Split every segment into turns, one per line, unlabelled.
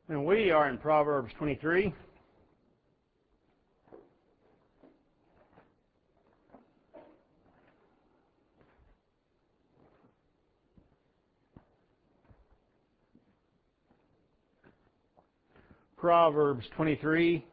And we are in Proverbs 23. Proverbs 23.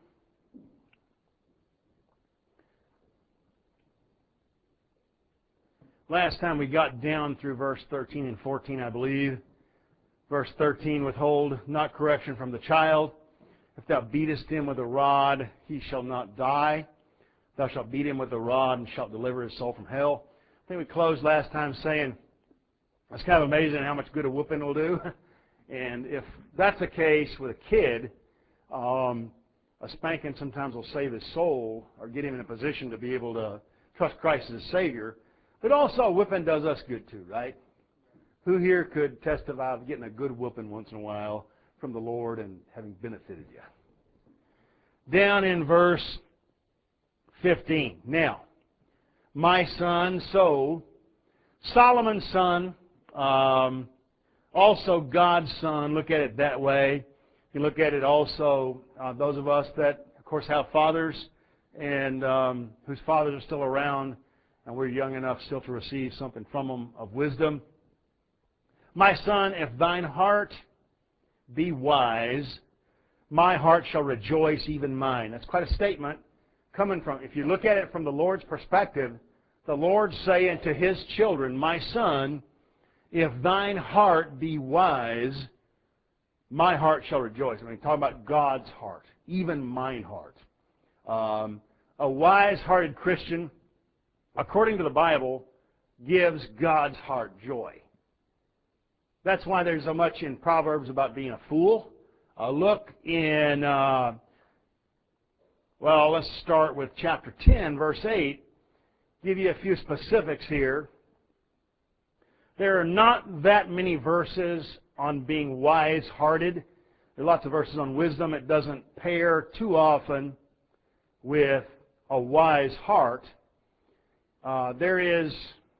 Last time we got down through verse 13 and 14, I believe. Verse 13, withhold not correction from the child. If thou beatest him with a rod, he shall not die. Thou shalt beat him with a rod and shalt deliver his soul from hell. I think we closed last time saying it's kind of amazing how much good a whooping will do. And if that's the case with a kid, a spanking sometimes will save his soul or get him in a position to be able to trust Christ as his Savior. But also a whipping does us good too, right? Who here could testify of getting a good whooping once in a while from the Lord and having benefited you? Down in verse 15. Now, my son, so Solomon's son, also God's son, look at it that way. You look at it also, those of us that, of course, have fathers and whose fathers are still around, and we're young enough still to receive something from them of wisdom. My son, if thine heart be wise, my heart shall rejoice, even mine. That's quite a statement coming from, if you look at it from the Lord's perspective, the Lord's saying to His children, my son, if thine heart be wise, my heart shall rejoice. I mean, talking about God's heart, even mine heart. A wise-hearted Christian, according to the Bible, gives God's heart joy. That's why there's so much in Proverbs about being a fool. Look in, let's start with chapter 10, verse 8. Give you a few specifics here. There are not that many verses on being wise-hearted. There are lots of verses on wisdom. It doesn't pair too often with a wise heart. There are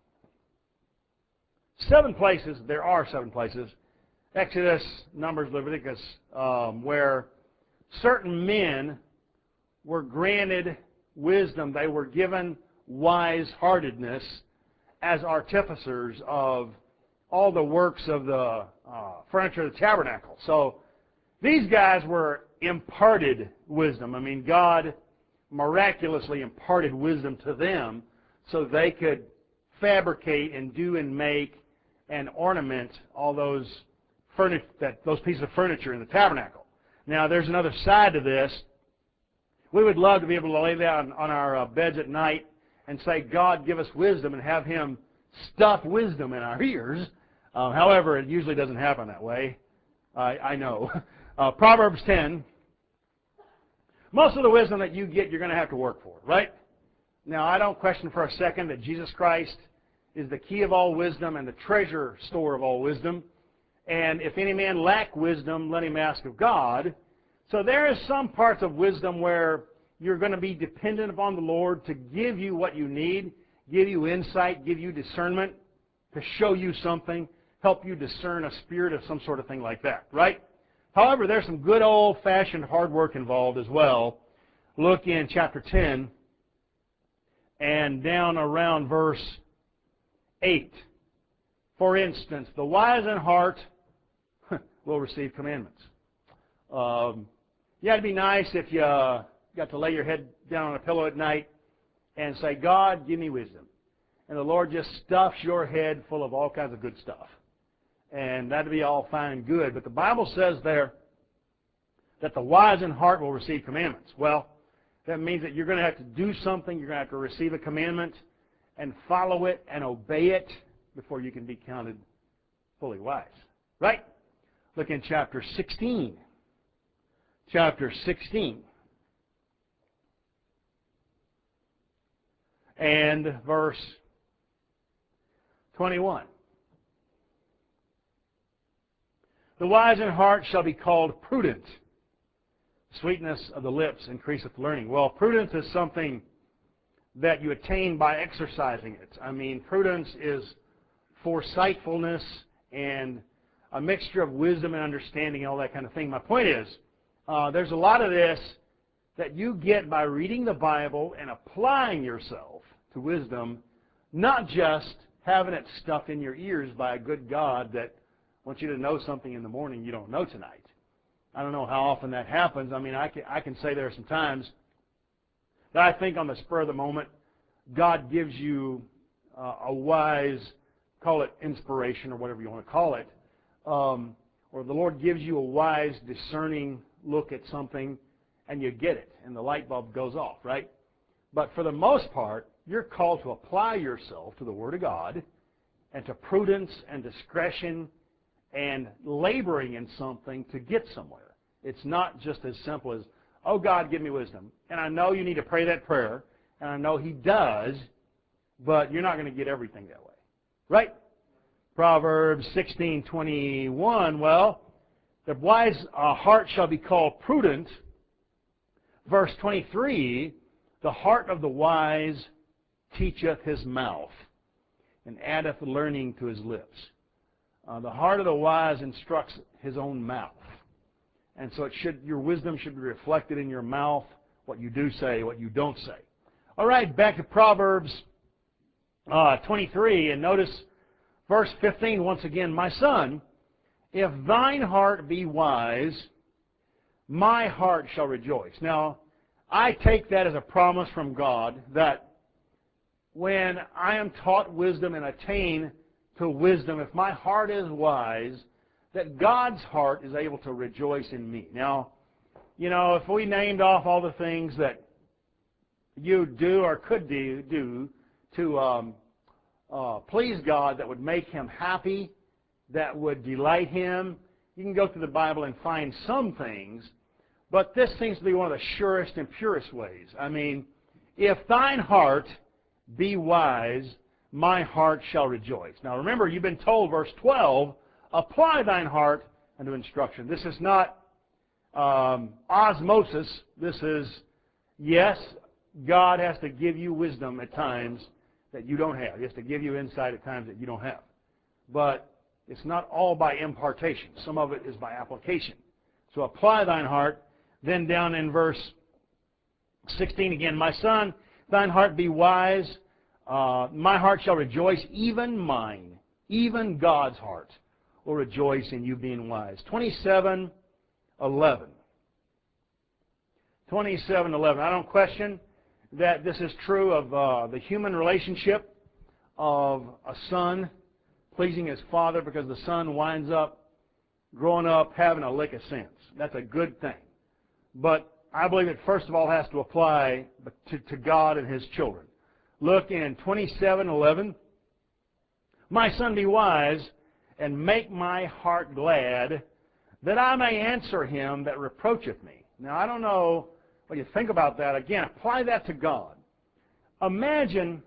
7 places, Exodus, Numbers, Leviticus, where certain men were granted wisdom. They were given wise-heartedness as artificers of all the works of the furniture of the tabernacle. So these guys were imparted wisdom. I mean, God miraculously imparted wisdom to them so they could fabricate and do and make and ornament all those pieces of furniture in the tabernacle. Now, there's another side to this. We would love to be able to lay down on our beds at night and say, God, give us wisdom, and have Him stuff wisdom in our ears. However, it usually doesn't happen that way. I know. Proverbs 10. Most of the wisdom that you get, you're going to have to work for, right? Now, I don't question for a second that Jesus Christ is the key of all wisdom and the treasure store of all wisdom. And if any man lack wisdom, let him ask of God. So there is some parts of wisdom where you're going to be dependent upon the Lord to give you what you need, give you insight, give you discernment, to show you something, help you discern a spirit of some sort of thing like that, right? However, there's some good old-fashioned hard work involved as well. Look in chapter 10 and down around verse 8. For instance, the wise in heart will receive commandments. It'd be nice if you got to lay your head down on a pillow at night and say, God, give me wisdom. And the Lord just stuffs your head full of all kinds of good stuff. And that'd be all fine and good. But the Bible says there that the wise in heart will receive commandments. Well, that means that you're going to have to do something. You're going to have to receive a commandment and follow it and obey it before you can be counted fully wise. Right? Look in chapter 16. Chapter 16. And verse 21. The wise in heart shall be called prudent. Sweetness of the lips increaseth learning. Well, prudence is something that you attain by exercising it. I mean, prudence is foresightfulness and a mixture of wisdom and understanding and all that kind of thing. My point is, there's a lot of this that you get by reading the Bible and applying yourself to wisdom, not just having it stuffed in your ears by a good God that wants you to know something in the morning you don't know tonight. I don't know how often that happens. I mean, I can say there are some times that I think on the spur of the moment, God gives you a wise, call it inspiration or whatever you want to call it, or the Lord gives you a wise, discerning look at something, and you get it, and the light bulb goes off, right? But for the most part, you're called to apply yourself to the Word of God and to prudence and discretion and laboring in something to get somewhere. It's not just as simple as, oh, God, give me wisdom. And I know you need to pray that prayer, and I know He does, but you're not going to get everything that way, right? Proverbs 16:21, well, the wise heart shall be called prudent. Verse 23, the heart of the wise teacheth his mouth, and addeth learning to his lips. The heart of the wise instructs his own mouth. And so your wisdom should be reflected in your mouth, what you do say, what you don't say. All right, back to Proverbs 23, and notice verse 15 once again. My son, if thine heart be wise, my heart shall rejoice. Now, I take that as a promise from God that when I am taught wisdom and attain to wisdom, if my heart is wise, that God's heart is able to rejoice in me. Now, you know, if we named off all the things that you do or could do to please God that would make Him happy, that would delight Him, you can go through the Bible and find some things, but this seems to be one of the surest and purest ways. I mean, if thine heart be wise, my heart shall rejoice. Now remember, you've been told, verse 12, apply thine heart unto instruction. This is not osmosis. This is, yes, God has to give you wisdom at times that you don't have. He has to give you insight at times that you don't have. But it's not all by impartation. Some of it is by application. So apply thine heart. Then down in verse 16 again, my son, thine heart be wise. My heart shall rejoice, even mine, even God's heart will rejoice in you being wise. 27:11. 27:11. I don't question that this is true of the human relationship of a son pleasing his father, because the son winds up growing up having a lick of sense. That's a good thing. But I believe it first of all has to apply to God and His children. Look in 27:11. My son, be wise, and make my heart glad, that I may answer him that reproacheth me. Now, I don't know what you think about that. Again, apply that to God. Imagine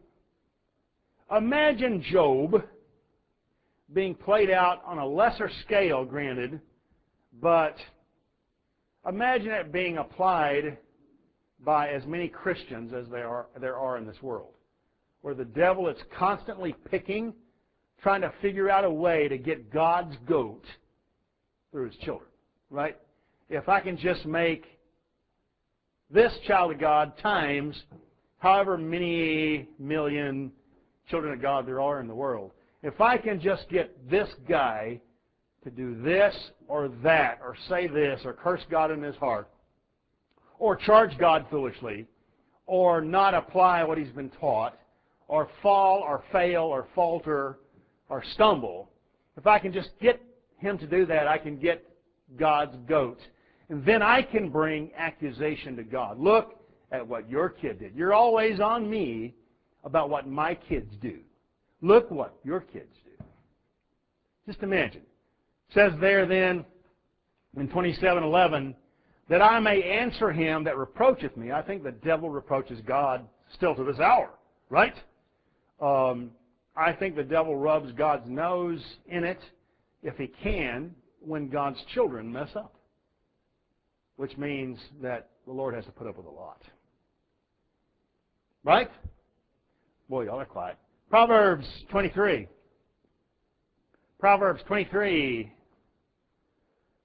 Job being played out on a lesser scale, granted, but imagine it being applied by as many Christians as there are in this world, where the devil is constantly picking, trying to figure out a way to get God's goat through His children, right? If I can just make this child of God times however many million children of God there are in the world, if I can just get this guy to do this or that, or say this, or curse God in his heart, or charge God foolishly, or not apply what he's been taught, or fall or fail or falter or stumble, if I can just get him to do that, I can get God's goat. And then I can bring accusation to God. Look at what your kid did. You're always on me about what my kids do. Look what your kids do. Just imagine. It says there then in 27:11, that I may answer him that reproacheth me. I think the devil reproaches God still to this hour, right? I think the devil rubs God's nose in it, if he can, when God's children mess up, which means that the Lord has to put up with a lot. Right? Boy, y'all are quiet. Proverbs 23. Proverbs 23,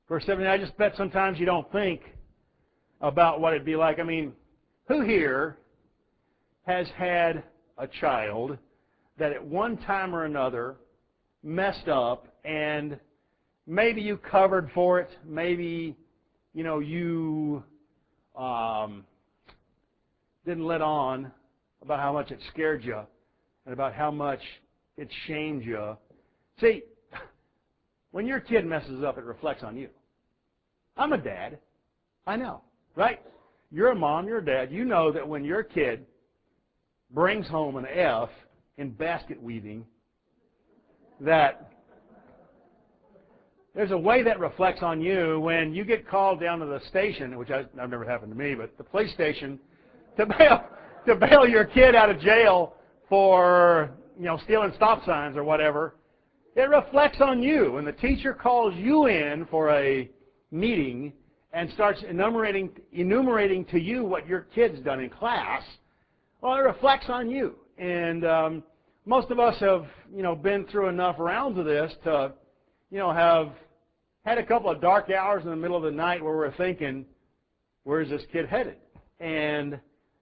Verse 17, I just bet sometimes you don't think about what it'd be like. I mean, who here has had a child that at one time or another messed up, and maybe you covered for it, maybe, you didn't let on about how much it scared you and about how much it shamed you. See, when your kid messes up, it reflects on you. I'm a dad. I know, right? You're a mom, you're a dad. You know that when your kid brings home an F in basket weaving, that there's a way that reflects on you when you get called down to the station, which I've never happened to me, but the police station, to bail your kid out of jail for stealing stop signs or whatever. It reflects on you. When the teacher calls you in for a meeting and starts enumerating to you what your kid's done in class, well, it reflects on you. And most of us have been through enough rounds of this to have had a couple of dark hours in the middle of the night where we're thinking, where's this kid headed? And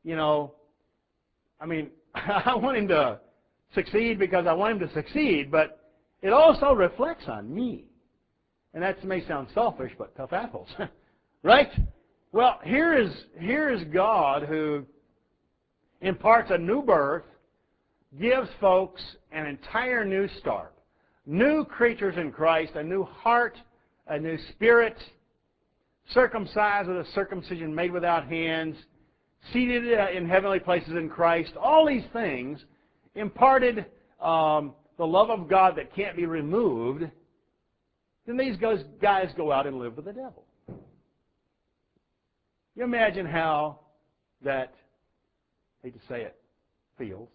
I want him to succeed because I want him to succeed, but it also reflects on me. And that may sound selfish, but tough apples. Right? Well, here is God who imparts a new birth, gives folks an entire new start. New creatures in Christ, a new heart, a new spirit, circumcised with a circumcision made without hands, seated in heavenly places in Christ. All these things imparted the love of God that can't be removed. Then these guys go out and live with the devil. You imagine how that, I hate to say it, feels.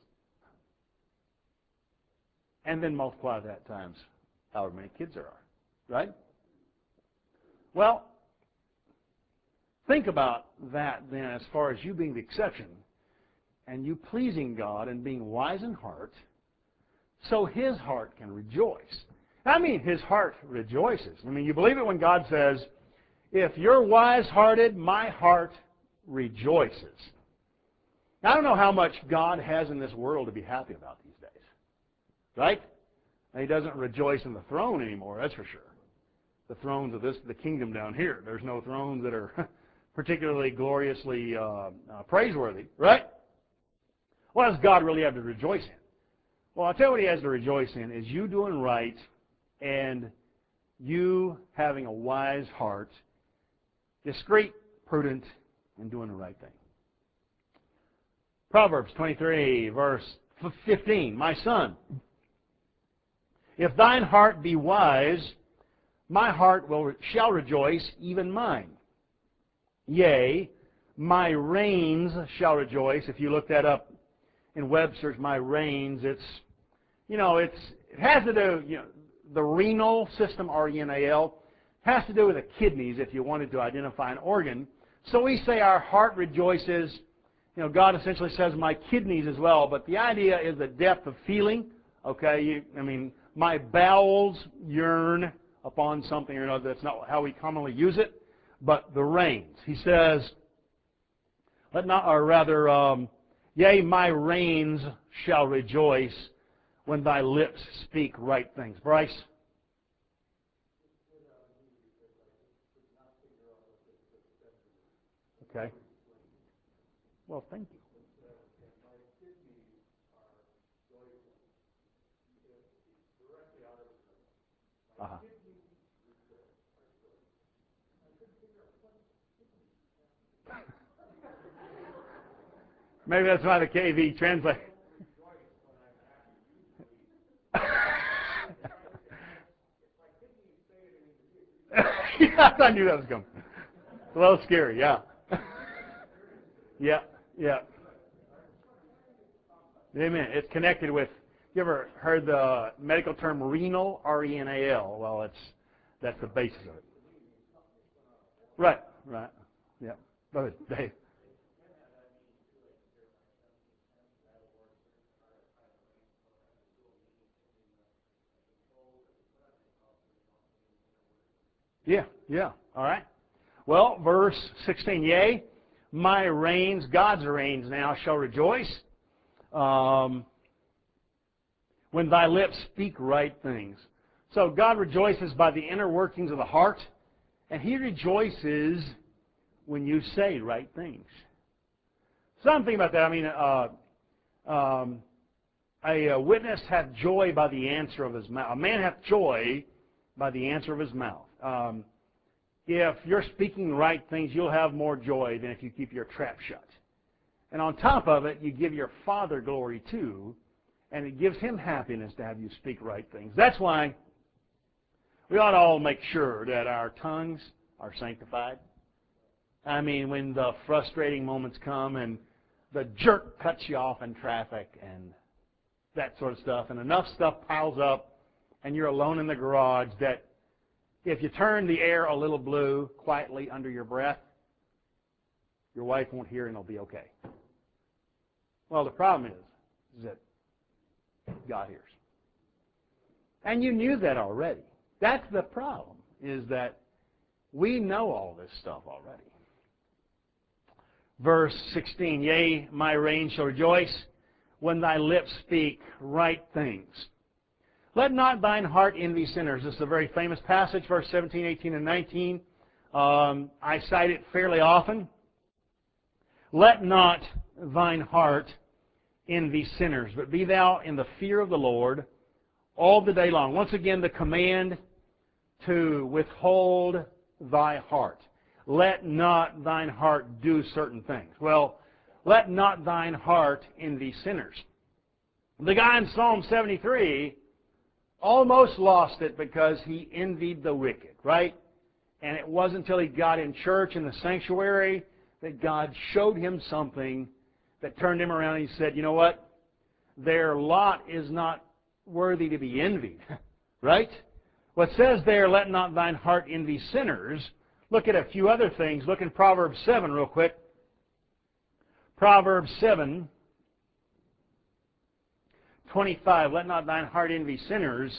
And then multiply that times however many kids there are. Right? Well, think about that then as far as you being the exception and you pleasing God and being wise in heart so His heart can rejoice. I mean, His heart rejoices. I mean, you believe it when God says, if you're wise-hearted, my heart rejoices. Now, I don't know how much God has in this world to be happy about these days. Right? And He doesn't rejoice in the throne anymore, that's for sure. The thrones of the kingdom down here. There's no thrones that are particularly gloriously praiseworthy, right? What does God really have to rejoice in? Well, I'll tell you what He has to rejoice in is you doing right and you having a wise heart, discreet, prudent, and doing the right thing. Proverbs 23, verse 15. My son, if thine heart be wise, my heart shall rejoice, even mine. Yea, my reins shall rejoice. If you look that up in Webster's, my reins, it has to do, the renal system, R-E-N-A-L, has to do with the kidneys if you wanted to identify an organ. So we say our heart rejoices. God essentially says my kidneys as well, but the idea is the depth of feeling. Okay, my bowels yearn upon something or another. That's not how we commonly use it. But the reins. He says, yea, my reins shall rejoice when thy lips speak right things. Bryce? Okay. Well, thank you. Uh-huh. Maybe that's why the KV translates. Yes, I knew that was coming. It's a little scary, yeah. Yeah. Amen. It's connected with, you ever heard the medical term renal, R-E-N-A-L? Well, that's the basis of it. Right. Yeah. Brother Dave. Yeah. Yeah, all right. Well, verse 16, yea, my reins, God's reins now shall rejoice when thy lips speak right things. So God rejoices by the inner workings of the heart, and He rejoices when you say right things. Something about that. I mean, a witness hath joy by the answer of his mouth. A man hath joy by the answer of his mouth. If you're speaking right things, you'll have more joy than if you keep your trap shut. And on top of it, you give your Father glory too, and it gives Him happiness to have you speak right things. That's why we ought to all make sure that our tongues are sanctified. I mean, when the frustrating moments come and the jerk cuts you off in traffic and that sort of stuff, and enough stuff piles up, and you're alone in the garage that if you turn the air a little blue quietly under your breath, your wife won't hear and it'll be okay. Well, the problem is that God hears. And you knew that already. That's the problem, is that we know all this stuff already. Verse 16, yea, my reins shall rejoice when thy lips speak right things. Let not thine heart envy sinners. This is a very famous passage, verse 17, 18, and 19. I cite it fairly often. Let not thine heart envy sinners, but be thou in the fear of the Lord all the day long. Once again, the command to withhold thy heart. Let not thine heart do certain things. Well, let not thine heart envy sinners. The guy in Psalm 73 almost lost it because he envied the wicked, right? And it wasn't until he got in church in the sanctuary that God showed him something that turned him around and he said, you know what? Their lot is not worthy to be envied, right? What says there, let not thine heart envy sinners. Look at a few other things. Look in Proverbs 7 real quick. Proverbs 7, 25. Let not thine heart envy sinners.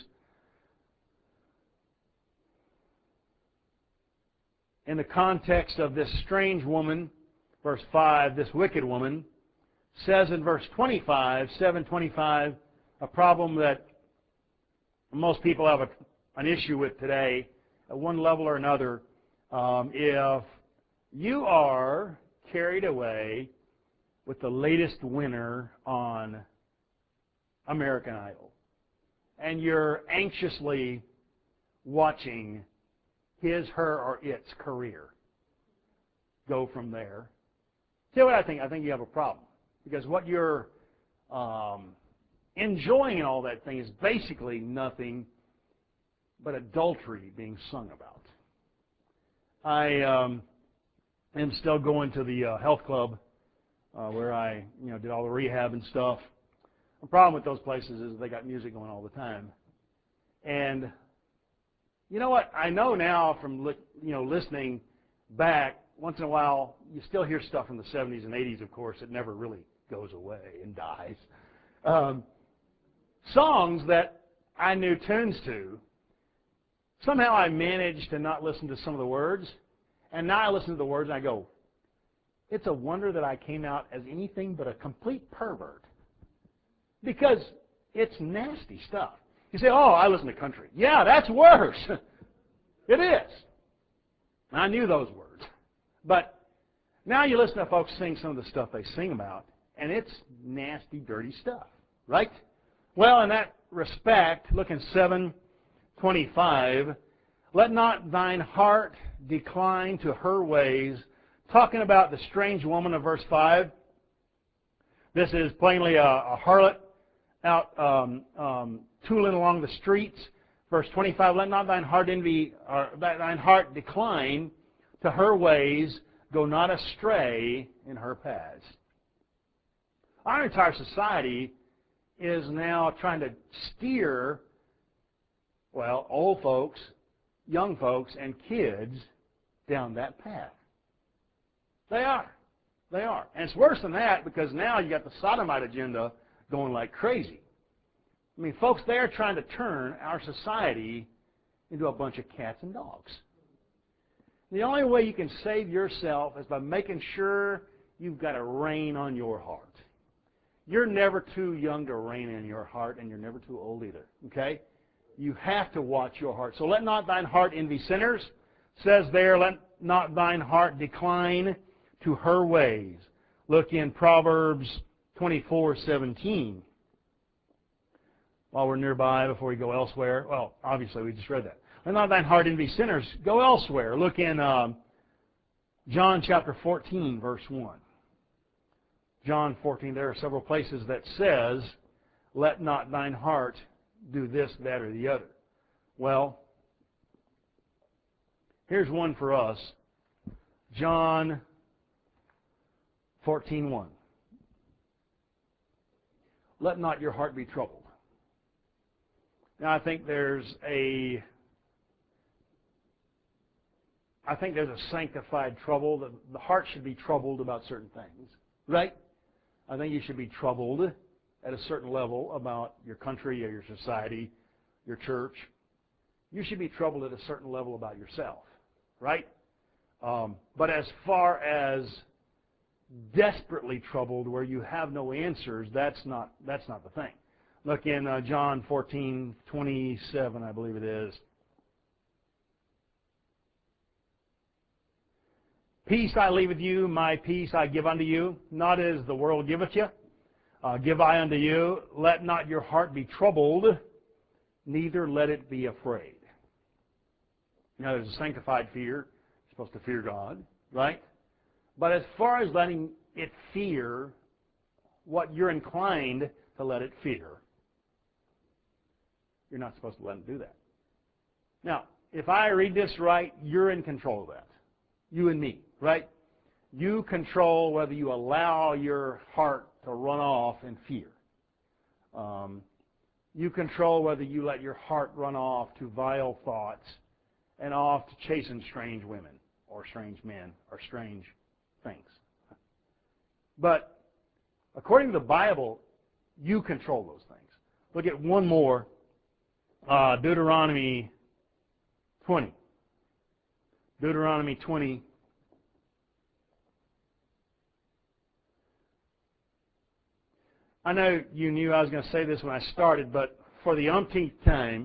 In the context of this strange woman, verse 5, this wicked woman, says in verse 25, 7:25, a problem that most people have an issue with today at one level or another. If you are carried away with the latest winner on American Idol, and you're anxiously watching his, her, or its career go from there, see what I think? I think you have a problem. Because what you're enjoying in all that thing is basically nothing but adultery being sung about. I am still going to the health club where I did all the rehab and stuff. The problem with those places is they got music going all the time. And you know what? I know now from listening back, once in a while, you still hear stuff from the 70s and 80s, of course. It never really goes away and dies. Songs that I knew tunes to, somehow I managed to not listen to some of the words. And now I listen to the words and I go, it's a wonder that I came out as anything but a complete pervert. Because it's nasty stuff. You say, oh, I listen to country. Yeah, that's worse. It is. I knew those words. But now you listen to folks sing some of the stuff they sing about, and it's nasty, dirty stuff, right? Well, in that respect, look in 7:25, let not thine heart decline to her ways, talking about the strange woman of verse 5. This is plainly a harlot out tooling along the streets. Verse 25, let not thine heart envy, or thine heart decline to her ways, go not astray in her paths. Our entire society is now trying to steer, well, old folks, young folks, and kids down that path. They are. They are. And it's worse than that because now you got the sodomite agenda going like crazy. I mean, folks, they're trying to turn our society into a bunch of cats and dogs. The only way you can save yourself is by making sure you've got a rein on your heart. You're never too young to rein in your heart, and you're never too old either. Okay? You have to watch your heart. So let not thine heart envy sinners. It says there, let not thine heart decline to her ways. Look in Proverbs 24:17. While we're nearby, before we go elsewhere. Well, obviously, we just read that. Let not thine heart envy sinners. Go elsewhere. Look in John chapter 14, verse 1. John 14, there are several places that says, let not thine heart do this, that, or the other. Well, here's one for us. John 14:1. Let not your heart be troubled. Now, I think there's a sanctified trouble. The heart should be troubled about certain things, right? I think you should be troubled at a certain level about your country or your society, your church. You should be troubled at a certain level about yourself, right? But as far as desperately troubled where you have no answers, that's not the thing. Look in John 14:27, I believe it is. Peace I leave with you, my peace I give unto you, not as the world giveth you, give I unto you. Let not your heart be troubled, neither let it be afraid. Now, there's a sanctified fear. You're supposed to fear God, right? But as far as letting it fear what you're inclined to let it fear, you're not supposed to let it do that. Now, if I read this right, you're in control of that. You and me, right? You control whether you allow your heart to run off in fear. You control whether you let your heart run off to vile thoughts and off to chasing strange women or strange men or strange things. But according to the Bible, you control those things. Look at one more, Deuteronomy 20. Deuteronomy 20. I know you knew I was going to say this when I started, but for the umpteenth time,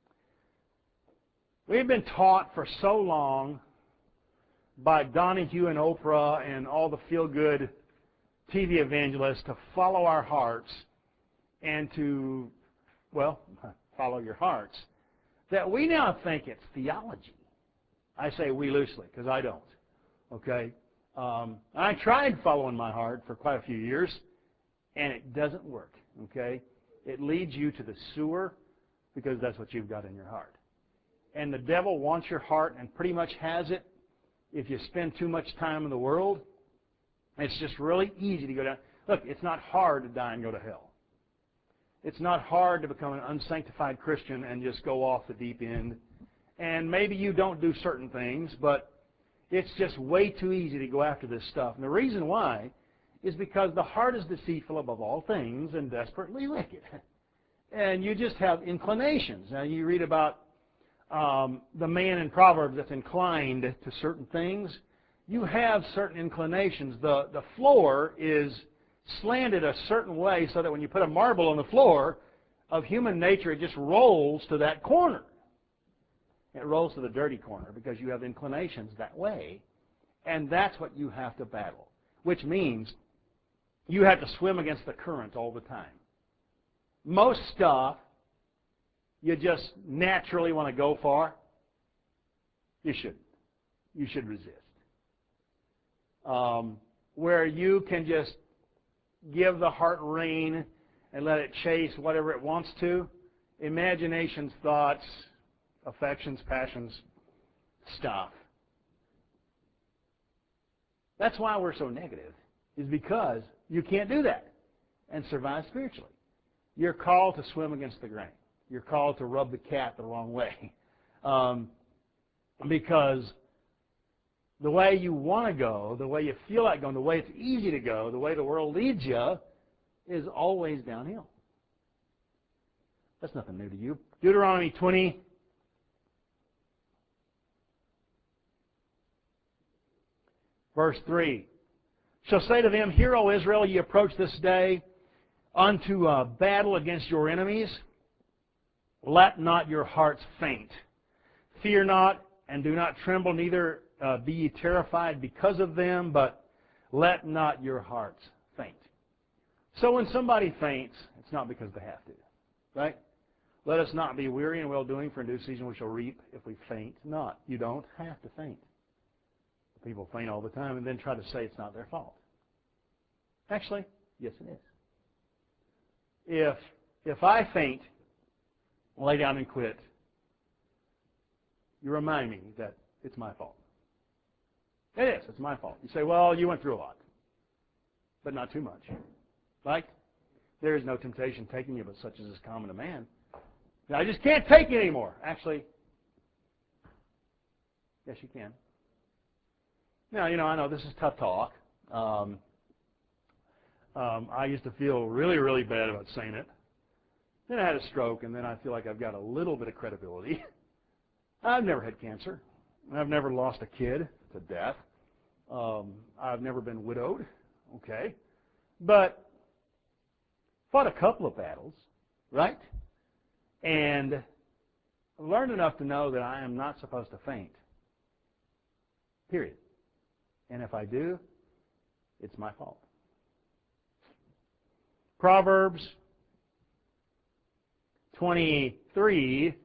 we've been taught for so long by Donahue and Oprah and all the feel-good TV evangelists to follow our hearts and to, well, follow your hearts, that we now think it's theology. I say we loosely because I don't, okay? I tried following my heart for quite a few years, and it doesn't work, okay? It leads you to the sewer because that's what you've got in your heart. And the devil wants your heart and pretty much has it. If you spend too much time in the world, it's just really easy to go down. Look, it's not hard to die and go to hell. It's not hard to become an unsanctified Christian and just go off the deep end. And maybe you don't do certain things, but it's just way too easy to go after this stuff. And the reason why is because the heart is deceitful above all things and desperately wicked. And you just have inclinations. Now, you read about the man in Proverbs that's inclined to certain things. You have certain inclinations. The floor is slanted a certain way so that when you put a marble on the floor of human nature, it just rolls to that corner. It rolls to the dirty corner because you have inclinations that way. And that's what you have to battle, which means you have to swim against the current all the time. Most stuff you just naturally want to go for, you shouldn't. You should resist. Where you can just give the heart rein and let it chase whatever it wants to, imaginations, thoughts, affections, passions, stuff. That's why we're so negative, is because you can't do that and survive spiritually. You're called to swim against the grain. You're called to rub the cat the wrong way. Because the way you want to go, the way you feel like going, the way it's easy to go, the way the world leads you is always downhill. That's nothing new to you. Deuteronomy 20. Verse 3, shall say to them, Hear, O Israel, ye approach this day unto a battle against your enemies. Let not your hearts faint. Fear not, and do not tremble, neither be ye terrified because of them, but let not your hearts faint. So when somebody faints, it's not because they have to, right? Let us not be weary in well-doing, for in due season we shall reap if we faint not. You don't have to faint. People faint all the time and then try to say it's not their fault. Actually, yes it is. If I faint, lay down and quit, you remind me that it's my fault. It is. It's my fault. You say, well, you went through a lot, but not too much. Like, there is no temptation taking you, but such as is common to man. Now, I just can't take it anymore. Actually, yes, you can. Now, I know this is tough talk. I used to feel really, really bad about saying it. Then I had a stroke, and then I feel like I've got a little bit of credibility. I've never had cancer. I've never lost a kid to death. I've never been widowed. Okay. But fought a couple of battles, right? And learned enough to know that I am not supposed to faint. Period. And if I do, it's my fault. Proverbs 23,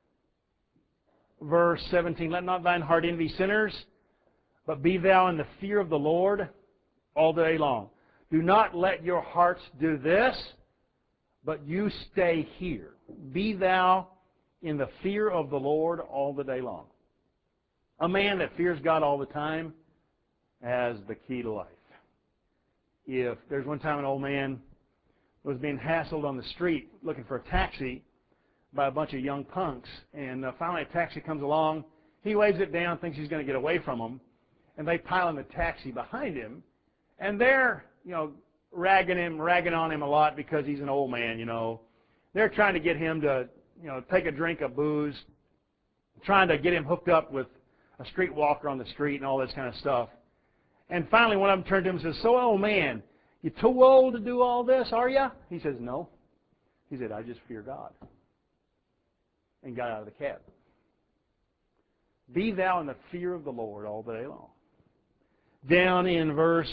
verse 17, Let not thine heart envy sinners, but be thou in the fear of the Lord all day long. Do not let your hearts do this, but you stay here. Be thou in the fear of the Lord all the day long. A man that fears God all the time has the key to life. If there's one time an old man was being hassled on the street looking for a taxi by a bunch of young punks, and finally a taxi comes along, he waves it down, thinks he's going to get away from them, and they pile in the taxi behind him, and they're, ragging on him a lot because he's an old man, They're trying to get him to, take a drink of booze, trying to get him hooked up with a streetwalker on the street and all this kind of stuff. And finally one of them turned to him and says, So, old man, you too old to do all this, are you? He says, No. He said, I just fear God. And got out of the cab. Be thou in the fear of the Lord all day long. Down in verse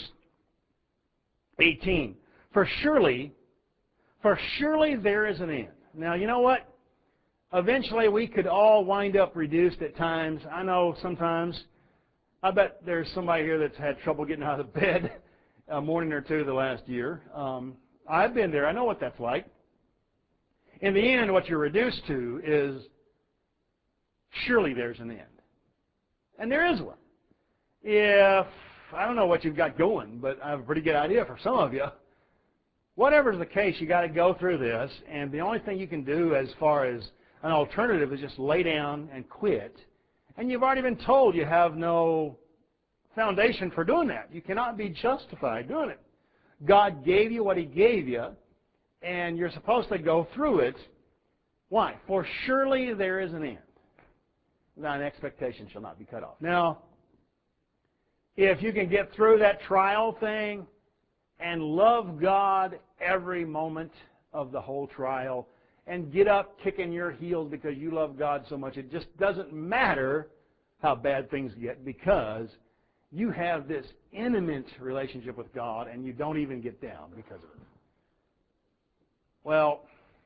18. For surely there is an end. Now, you know what? Eventually we could all wind up reduced at times. I know sometimes. I bet there's somebody here that's had trouble getting out of bed a morning or two the last year. I've been there. I know what that's like. In the end, what you're reduced to is surely there's an end. And there is one. If, I don't know what you've got going, but I have a pretty good idea for some of you. Whatever's the case, you got to go through this, and the only thing you can do as far as an alternative is just lay down and quit. And you've already been told you have no foundation for doing that. You cannot be justified doing it. God gave you what He gave you, and you're supposed to go through it. Why? For surely there is an end. Thine expectation shall not be cut off. Now, if you can get through that trial thing and love God every moment of the whole trial and get up kicking your heels because you love God so much, it just doesn't matter how bad things get because you have this intimate relationship with God and you don't even get down because of it. Well,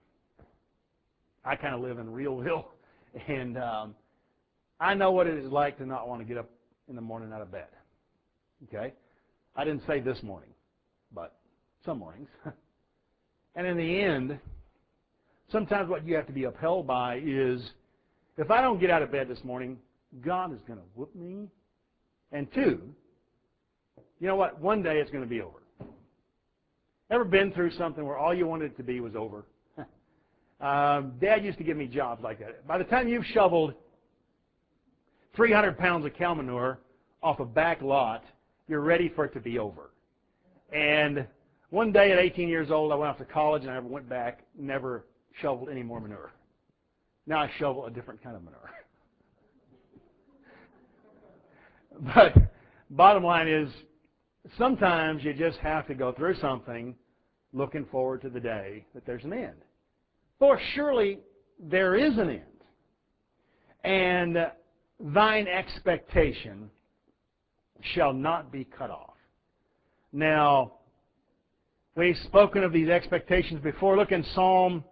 I kind of live in Realville, and I know what it is like to not want to get up in the morning out of bed. Okay? I didn't say this morning, but some mornings. And in the end, sometimes what you have to be upheld by is, if I don't get out of bed this morning, God is going to whoop me. And two, you know what? One day it's going to be over. Ever been through something where all you wanted it to be was over? Dad used to give me jobs like that. By the time you've shoveled 300 pounds of cow manure off a back lot, you're ready for it to be over. And one day at 18 years old, I went off to college and I went back, never shoveled any more manure. Now I shovel a different kind of manure. bottom line is, sometimes you just have to go through something looking forward to the day that there's an end. For surely there is an end. And thine expectation shall not be cut off. Now, we've spoken of these expectations before. Look in Psalm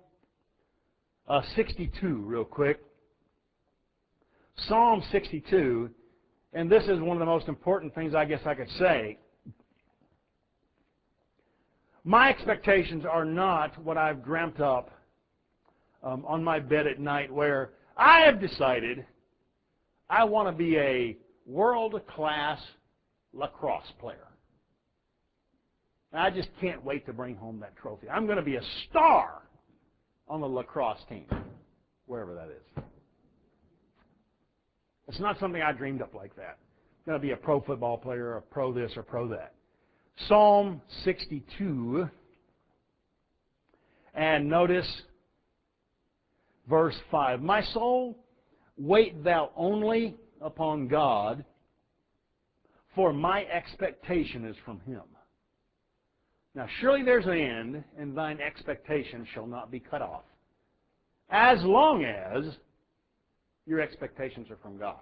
62 real quick. Psalm 62, and this is one of the most important things I guess I could say. My expectations are not what I've dreamt up on my bed at night, where I have decided I want to be a world-class lacrosse player. I just can't wait to bring home that trophy. I'm going to be a star on the lacrosse team, wherever that is. It's not something I dreamed up like that. I'm going to be a pro football player, a pro this or pro that. Psalm 62, and notice verse 5. My soul, wait thou only upon God, for my expectation is from Him. Now surely there's an end, and thine expectation shall not be cut off, as long as your expectations are from God.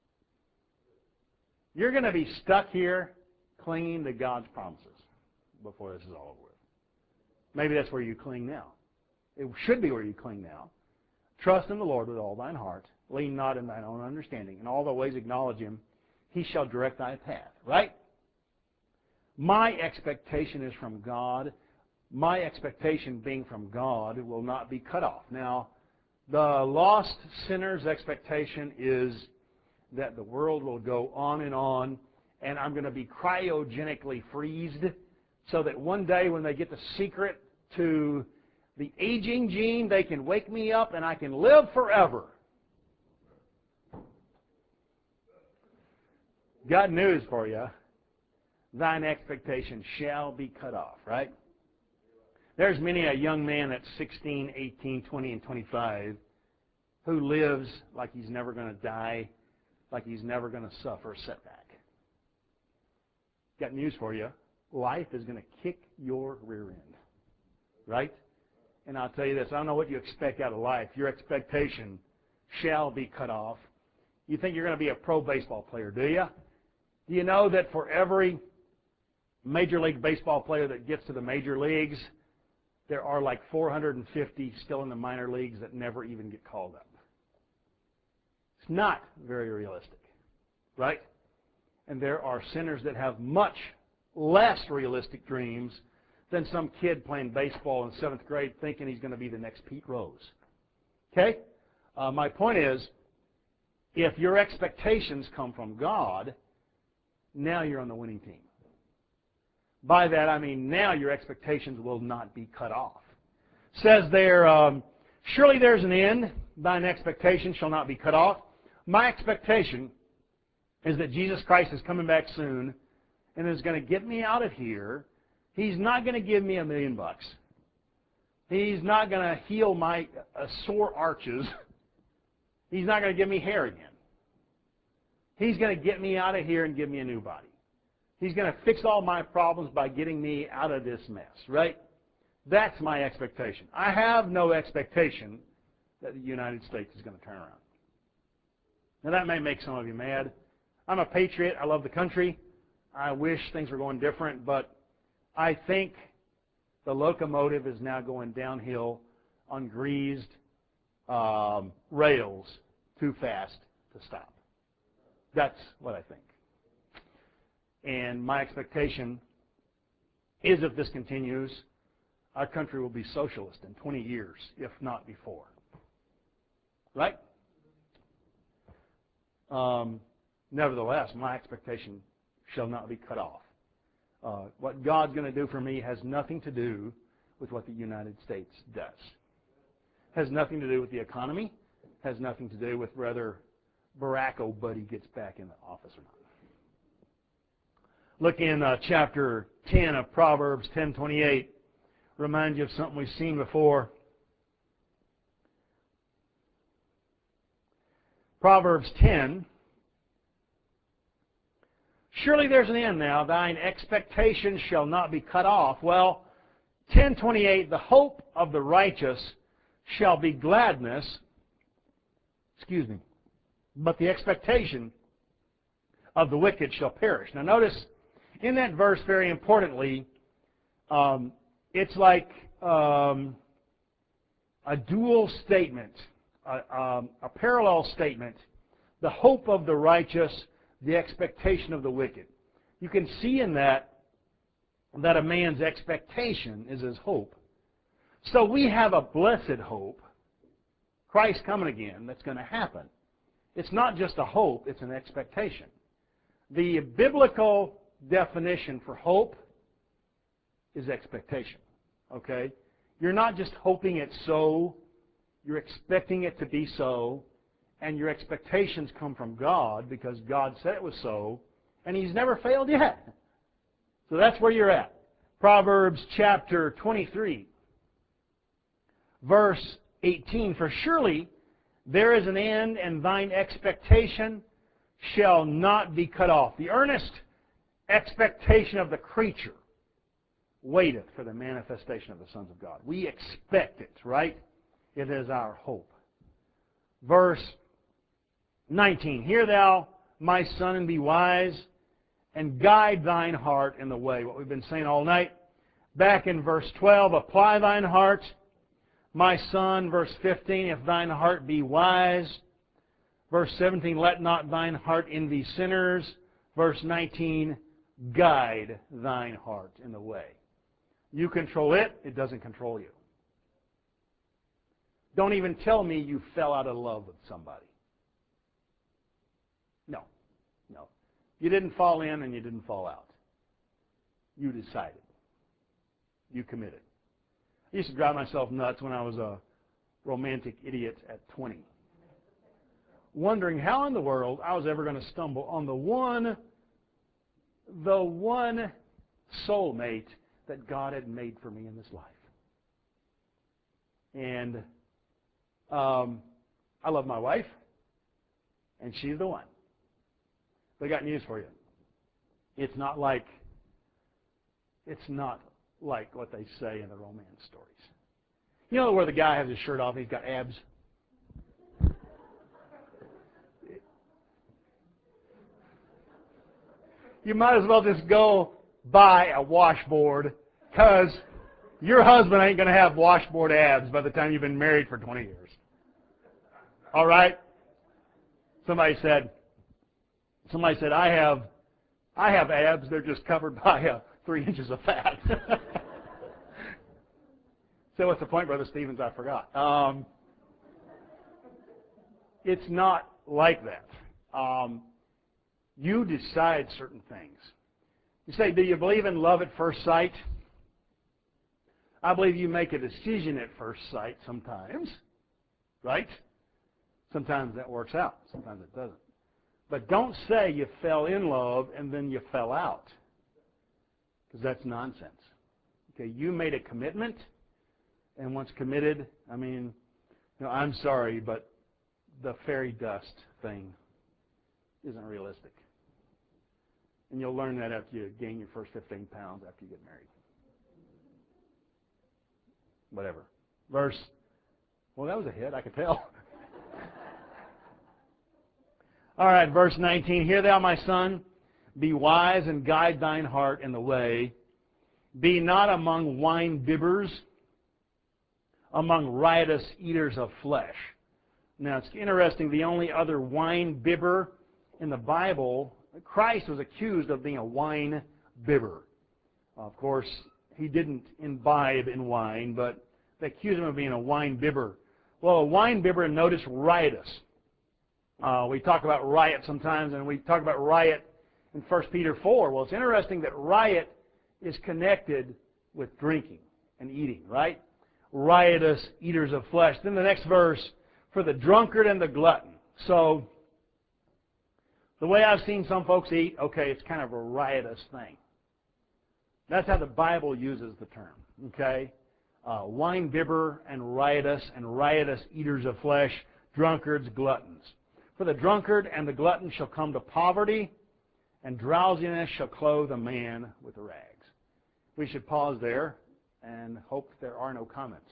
You're going to be stuck here clinging to God's promises before this is all over with. Maybe that's where you cling now. It should be where you cling now. Trust in the Lord with all thine heart. Lean not in thine own understanding. In all thy ways acknowledge Him. He shall direct thy path. Right? My expectation is from God. My expectation being from God will not be cut off. Now, the lost sinner's expectation is that the world will go on, and I'm going to be cryogenically freezed so that one day when they get the secret to the aging gene, they can wake me up and I can live forever. Got news for you. Thine expectation shall be cut off, right? There's many a young man that's 16, 18, 20, and 25 who lives like he's never going to die, like he's never going to suffer a setback. Got news for you. Life is going to kick your rear end, right? And I'll tell you this, I don't know what you expect out of life. Your expectation shall be cut off. You think you're going to be a pro baseball player, do you? Do you know that for every Major League Baseball player that gets to the major leagues, there are like 450 still in the minor leagues that never even get called up? It's not very realistic, right? And there are sinners that have much less realistic dreams than some kid playing baseball in 7th grade thinking he's going to be the next Pete Rose. Okay? My point is, if your expectations come from God, now you're on the winning team. By that I mean now your expectations will not be cut off. It says there, surely there's an end, thine expectation shall not be cut off. My expectation is that Jesus Christ is coming back soon and is going to get me out of here. He's not going to give me $1 million. He's not going to heal my sore arches. He's not going to give me hair again. He's going to get me out of here and give me a new body. He's going to fix all my problems by getting me out of this mess, right? That's my expectation. I have no expectation that the United States is going to turn around. Now, that may make some of you mad. I'm a patriot. I love the country. I wish things were going different, but I think the locomotive is now going downhill on greased rails too fast to stop. That's what I think. And my expectation is if this continues, our country will be socialist in 20 years, if not before. Right? Nevertheless, my expectation shall not be cut off. What God's going to do for me has nothing to do with what the United States does. Has nothing to do with the economy. Has nothing to do with whether Barack Obama gets back in the office or not. Look in chapter 10 of Proverbs 10:28. Remind you of something we've seen before. Proverbs 10. Surely there's an end now. Thine expectation shall not be cut off. Well, 10:28, the hope of the righteous shall be gladness, but the expectation of the wicked shall perish. Now notice, in that verse, very importantly, it's like a dual statement, a parallel statement. The hope of the righteous, the expectation of the wicked. You can see in that a man's expectation is his hope. So we have a blessed hope, Christ coming again, that's going to happen. It's not just a hope, it's an expectation. The biblical definition for hope is expectation. Okay? You're not just hoping it's so, you're expecting it to be so, and your expectations come from God because God said it was so, and He's never failed yet. So that's where you're at. Proverbs chapter 23, verse 18. For surely there is an end, and thine expectation shall not be cut off. The earnest expectation of the creature waiteth for the manifestation of the sons of God. We expect it, right? It is our hope. Verse 19. Hear thou, my son, and be wise, and guide thine heart in the way. What we've been saying all night. Back in verse 12, apply thine heart, my son. Verse 15, if thine heart be wise. Verse 17, let not thine heart envy sinners. Verse 19, guide thine heart in the way. You control it, it doesn't control you. Don't even tell me you fell out of love with somebody. No. You didn't fall in and you didn't fall out. You decided. You committed. I used to drive myself nuts when I was a romantic idiot at 20. Wondering how in the world I was ever going to stumble on the one soulmate that God had made for me in this life. And I love my wife, and she's the one. But I got news for you. It's not like what they say in the romance stories. You know where the guy has his shirt off and he's got abs? You might as well just go buy a washboard, because your husband ain't going to have washboard abs by the time you've been married for 20 years. All right? Somebody said, I have abs. They're just covered by 3 inches of fat. So what's the point, Brother Stevens? I forgot. It's not like that. You decide certain things. You say, do you believe in love at first sight? I believe you make a decision at first sight sometimes, right? Sometimes that works out. Sometimes it doesn't. But don't say you fell in love and then you fell out, because that's nonsense. Okay, you made a commitment, and once committed, I'm sorry, but the fairy dust thing isn't realistic. And you'll learn that after you gain your first 15 pounds after you get married. Whatever. That was a hit, I could tell. All right, verse 19. Hear thou, my son, be wise and guide thine heart in the way. Be not among wine bibbers, among riotous eaters of flesh. Now, it's interesting, the only other wine bibber in the Bible, Christ was accused of being a wine bibber. Of course, he didn't imbibe in wine, but they accused him of being a wine bibber. Well, a wine bibber, notice riotous. We talk about riot sometimes, and we talk about riot in 1 Peter 4. Well, it's interesting that riot is connected with drinking and eating, right? Riotous eaters of flesh. Then the next verse, for the drunkard and the glutton. So, the way I've seen some folks eat, okay, it's kind of a riotous thing. That's how the Bible uses the term, okay? Wine bibber and riotous eaters of flesh, drunkards, gluttons. For the drunkard and the glutton shall come to poverty, and drowsiness shall clothe a man with the rags. We should pause there and hope there are no comments.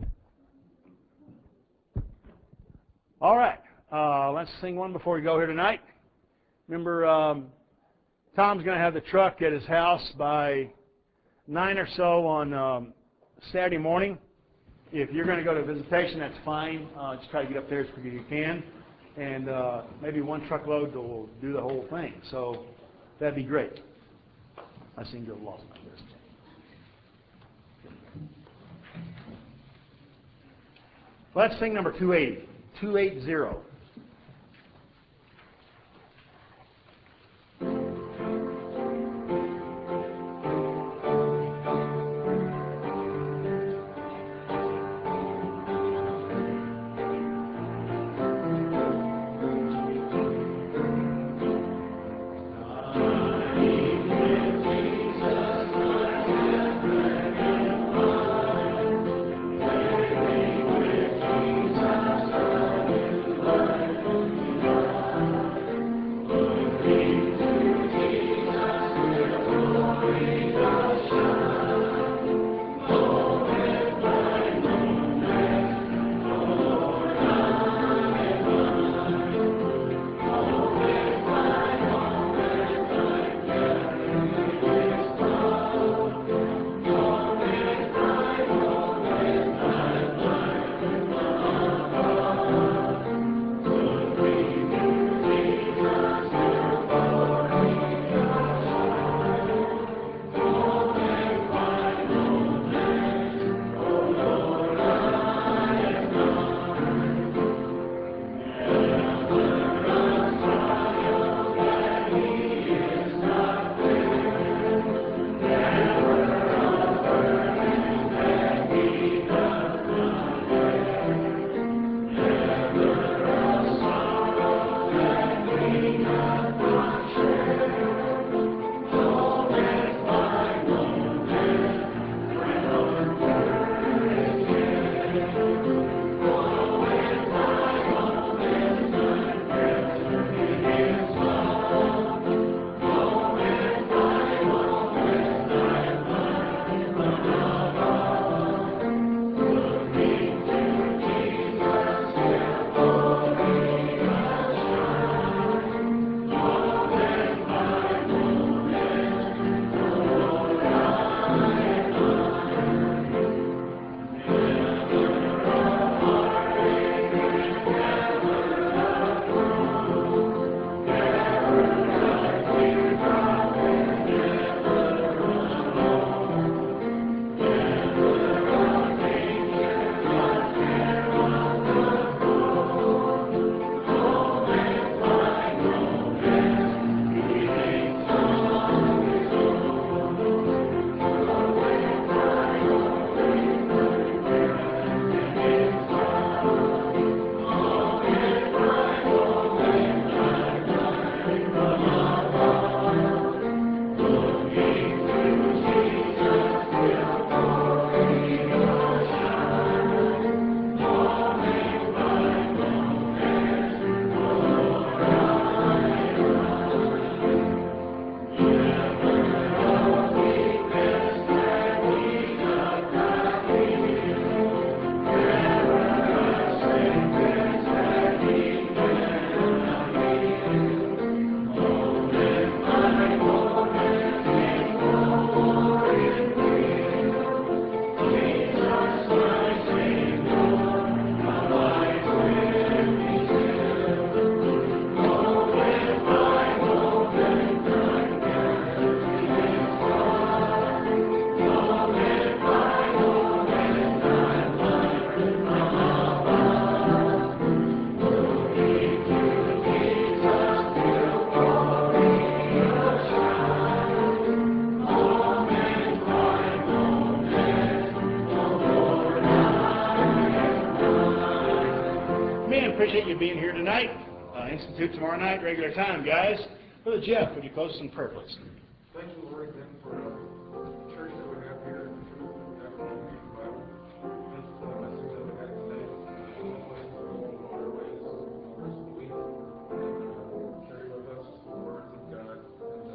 All right, let's sing one before we go here tonight. Remember, Tom's going to have the truck at his house by 9 or so on Saturday morning. If you're going to go to visitation, that's fine. Just try to get up there as quick as you can. And maybe one truckload will do the whole thing. So that'd be great. I seem to have lost my list. Let's sing number 280. 280. Appreciate you being here tonight. Institute tomorrow night, regular time, guys. Brother Jeff, would you close us in prayer, please?
Thank you, Lord, again for the church that we have here, the truth that we read about this message that we had today. Bless us all in all our ways the rest of the week. And carry with us the words of God.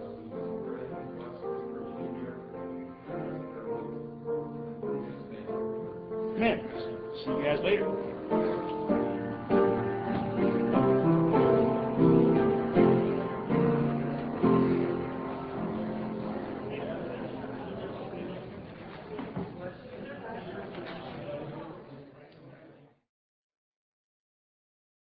Amen. See you guys later.